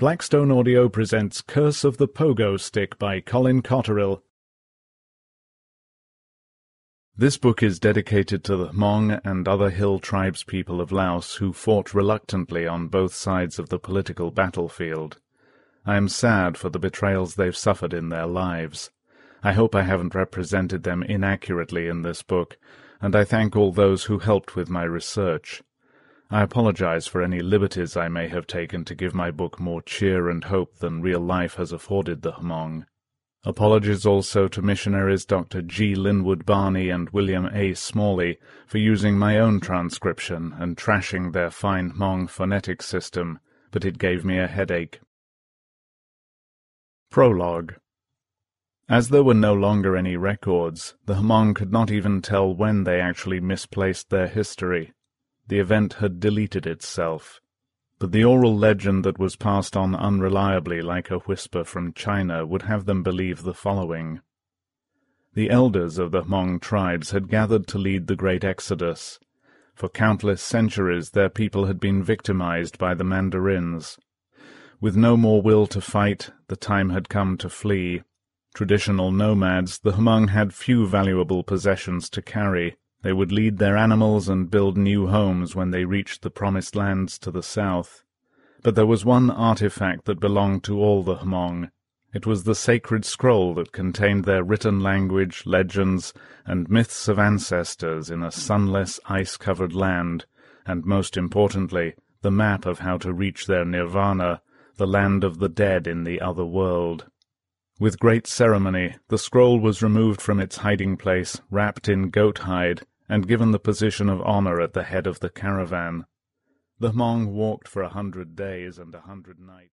Blackstone Audio presents Curse of the Pogo Stick by Colin Cotterill. This book is dedicated to the Hmong and other hill tribespeople of Laos who fought reluctantly on both sides of the political battlefield. I am sad for the betrayals they've suffered in their lives. I hope I haven't represented them inaccurately in this book, and I thank all those who helped with my research. I apologize for any liberties I may have taken to give my book more cheer and hope than real life has afforded the Hmong. Apologies also to missionaries Dr. G. Linwood Barney and William A. Smalley for using my own transcription and trashing their fine Hmong phonetic system, but it gave me a headache. Prologue. As there were no longer any records, the Hmong could not even tell when they actually misplaced their history. The event had deleted itself. But the oral legend that was passed on unreliably like a whisper from China would have them believe the following. The elders of the Hmong tribes had gathered to lead the great exodus. For countless centuries their people had been victimized by the Mandarins. With no more will to fight, the time had come to flee. Traditional nomads, the Hmong had few valuable possessions to carry. They would lead their animals and build new homes when they reached the promised lands to the south. But there was one artifact that belonged to all the Hmong. It was the sacred scroll that contained their written language, legends, and myths of ancestors in a sunless, ice-covered land, and most importantly, the map of how to reach their nirvana, the land of the dead in the other world. With great ceremony, the scroll was removed from its hiding place, wrapped in goat hide, and given the position of honor at the head of the caravan. The Hmong walked for 100 days and 100 nights.